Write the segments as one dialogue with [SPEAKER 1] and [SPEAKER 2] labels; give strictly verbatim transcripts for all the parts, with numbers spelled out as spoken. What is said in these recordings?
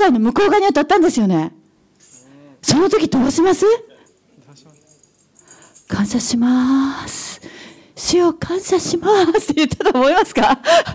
[SPEAKER 1] ダーの向こう側に当たったんですよね。その時どうします？感謝します。主よ感謝しますって言ったと思いますか？や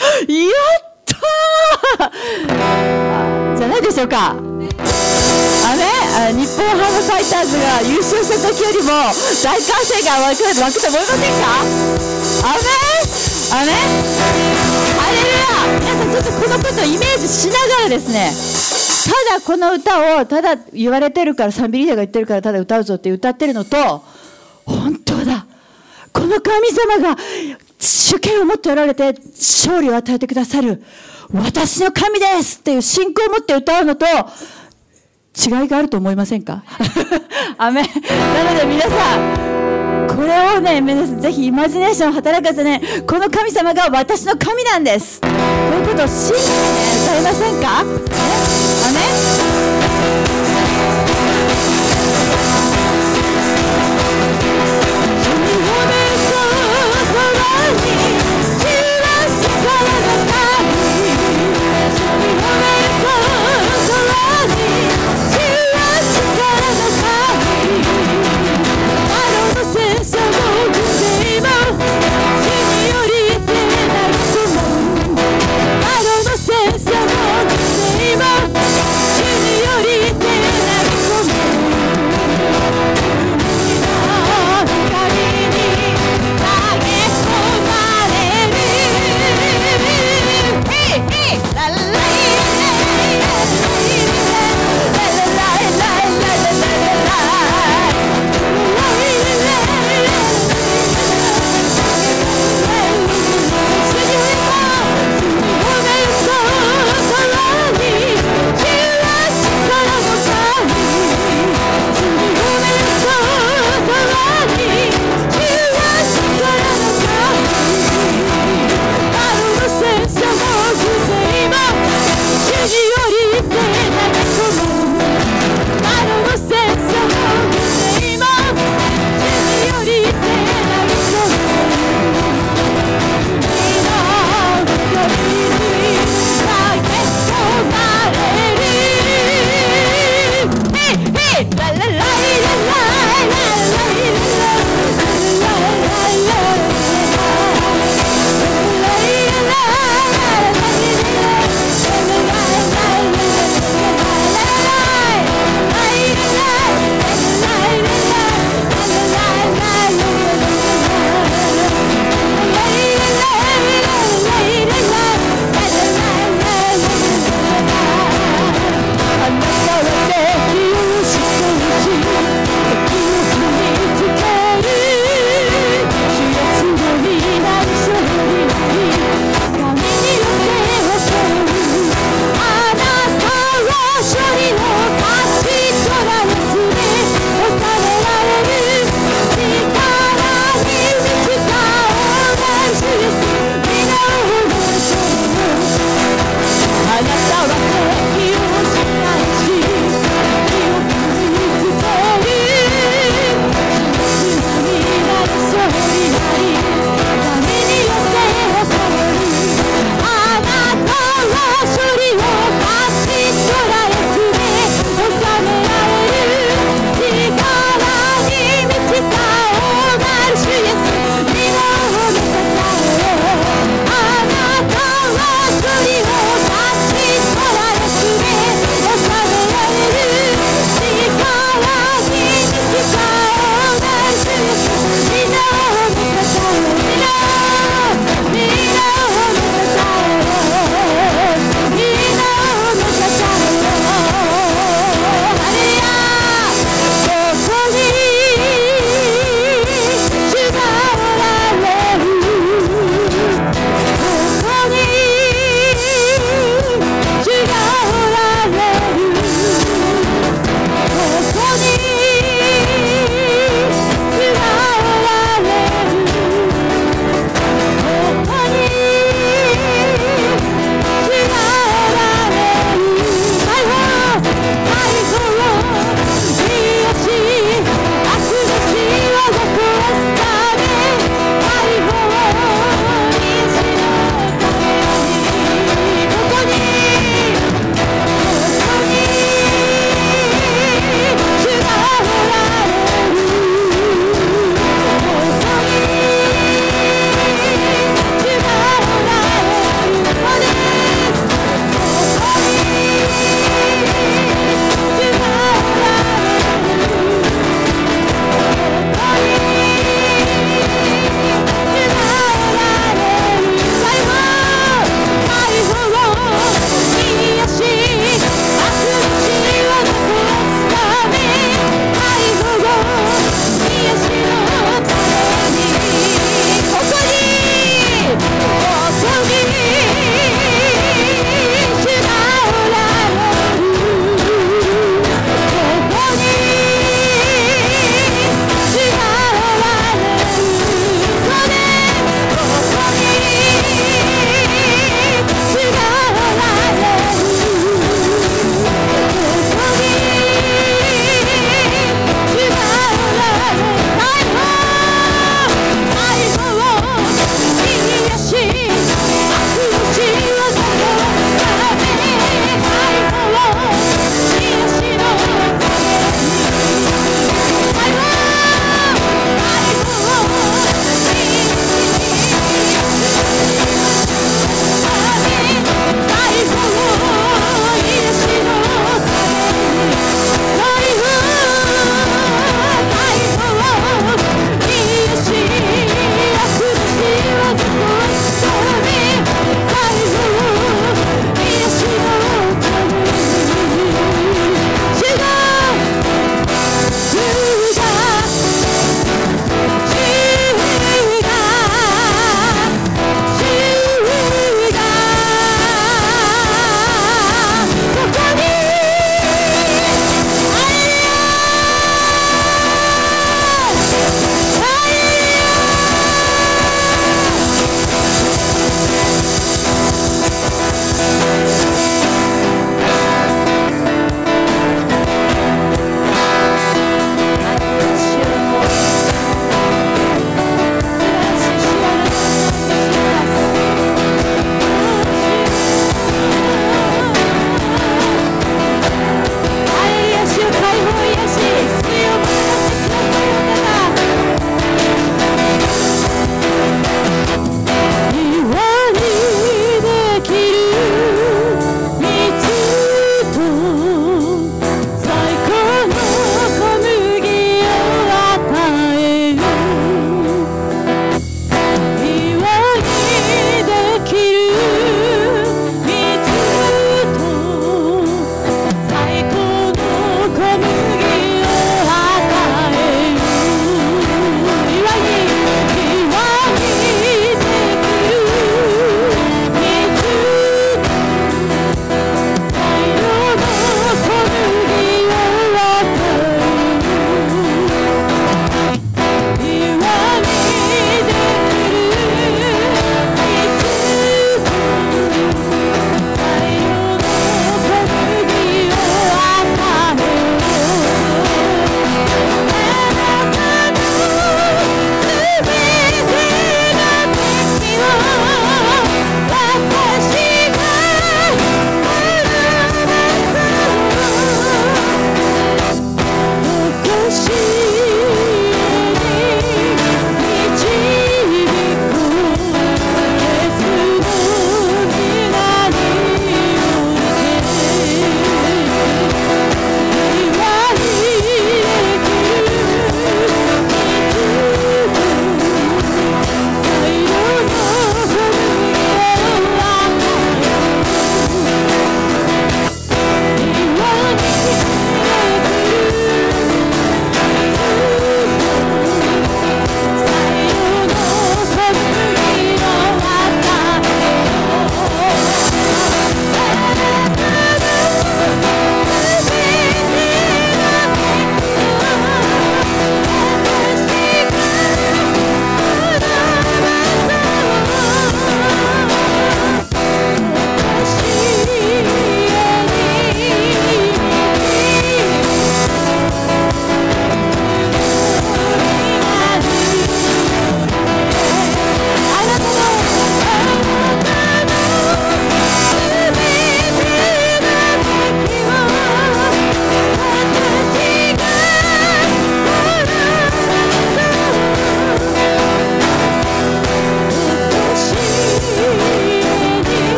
[SPEAKER 1] ったーじゃないでしょうか。あね、日本ハムファイターズが優勝した時よりも大歓声が湧く湧くと思いませんか？あねあねハレルヤ。皆さんちょっとこのことをイメージしながらですね、ただこの歌をただ言われてるから、賛美リーダーが言ってるからただ歌うぞって歌ってるのと、本当だこの神様が主権を持っておられて勝利を与えてくださる私の神ですっていう信仰を持って歌うのと違いがあると思いませんか？アメン。なので皆さんこれをね、皆さんぜひイマジネーションを働かせね、この神様が私の神なんですこういうことを信じてね歌えませんか？ね、アメン。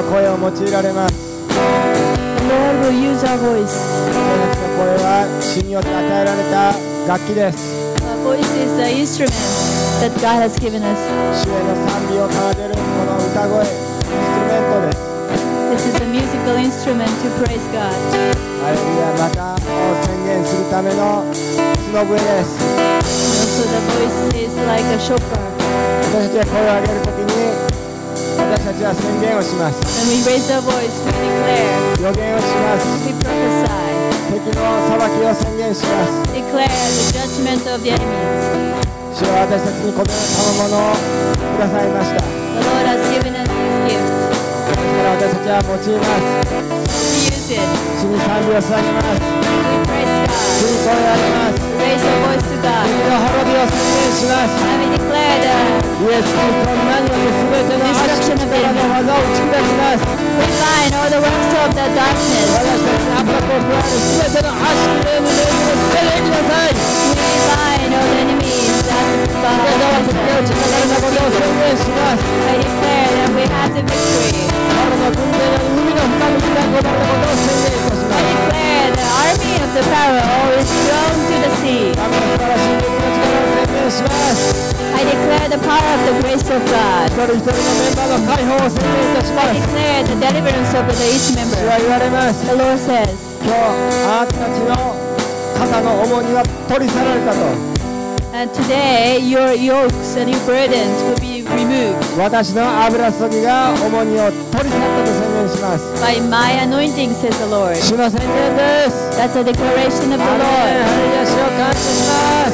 [SPEAKER 2] 声を用いられます。
[SPEAKER 1] The Lord will use our voice.
[SPEAKER 2] 私たちの声は主によって与えられた楽器です。
[SPEAKER 1] Our voice is the instrument that God has given us.
[SPEAKER 2] 主への賛美を奏でるこの歌声、インストゥルメントです。
[SPEAKER 1] This is a musical instrument to praise God.
[SPEAKER 2] ハレルヤ、またを宣言するための角笛です。
[SPEAKER 1] Also, the voice is like a shofar.
[SPEAKER 2] 私たちが声を上げるときに私たちは宣言をします。
[SPEAKER 1] When we raise our voice, we declare,
[SPEAKER 2] 予言をします。
[SPEAKER 1] we prophesy,
[SPEAKER 2] 敵の裁きを宣言します。
[SPEAKER 1] declare the judgment of the enemies.
[SPEAKER 2] 主は私たちにこの賜物をくださいました。
[SPEAKER 1] The Lord has given us these gifts.
[SPEAKER 2] ですから私たちは用います。
[SPEAKER 1] We use it.
[SPEAKER 2] 主に賛美を捧げます。
[SPEAKER 1] We praise
[SPEAKER 2] 主に
[SPEAKER 1] God.
[SPEAKER 2] 声を上げます。
[SPEAKER 1] Raise our voice to
[SPEAKER 2] 敵
[SPEAKER 1] God.
[SPEAKER 2] の滅びを宣言します。
[SPEAKER 1] And we declare the
[SPEAKER 2] イエス・キリストの名によって全ての悪しき力の技を打ち砕きます。
[SPEAKER 1] we bind all the works of the darkness.
[SPEAKER 2] 私たちに圧迫を加える全ての悪しき霊の霊を捨ててきなさい。
[SPEAKER 1] We bind all the enemies that
[SPEAKER 2] それでは
[SPEAKER 1] bind
[SPEAKER 2] 敵
[SPEAKER 1] us.
[SPEAKER 2] を打ち砕かれたことを宣言します。
[SPEAKER 1] I declare that we have the victory.
[SPEAKER 2] 彼の軍勢より海の深くに断固たることを宣言いたしま
[SPEAKER 1] I
[SPEAKER 2] す。
[SPEAKER 1] declare the army of the Pharaoh is thrown to the sea.
[SPEAKER 2] 神の素晴らしい敵の力を宣言します。
[SPEAKER 1] I declare the power of the grace of God.
[SPEAKER 2] 一人一人のメンバーの解放を宣言いたしま
[SPEAKER 1] I
[SPEAKER 2] す。
[SPEAKER 1] declare the deliverance of the each
[SPEAKER 2] 主
[SPEAKER 1] member.
[SPEAKER 2] は言われます。
[SPEAKER 1] The Lord says,
[SPEAKER 2] 今日あなたたちの肩の重荷は取り去られたと。
[SPEAKER 1] and today your yokes and your burdens will be removed
[SPEAKER 2] 私の油注ぎが重荷を取り去ったと宣言します。
[SPEAKER 1] by my anointing, says the Lord.
[SPEAKER 2] 主の宣言です。
[SPEAKER 1] That's a declaration of the
[SPEAKER 2] アーメン
[SPEAKER 1] Lord.
[SPEAKER 2] ハレルヤ、主を感謝します。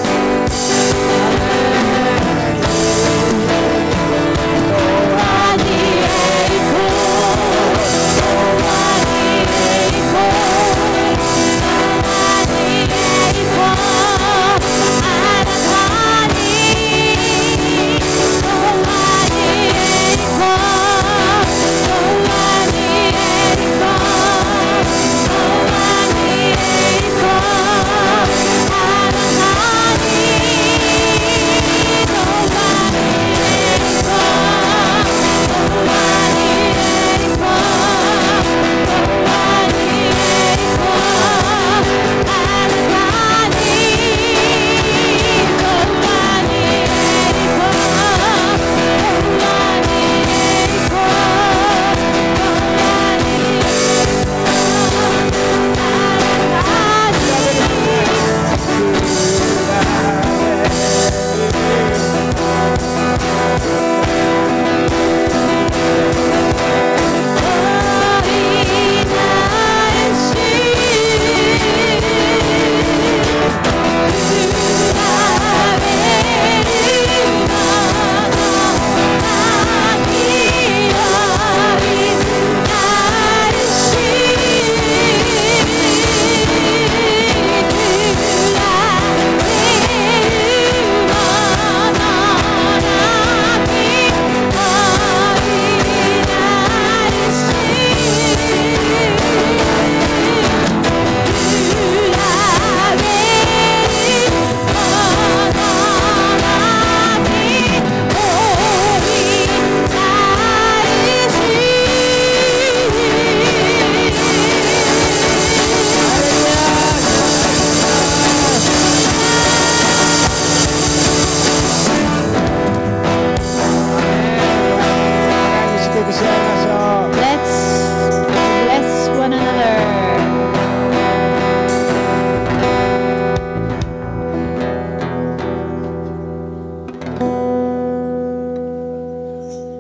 [SPEAKER 1] Let's bless one another.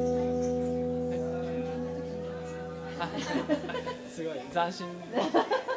[SPEAKER 2] すごい斬新。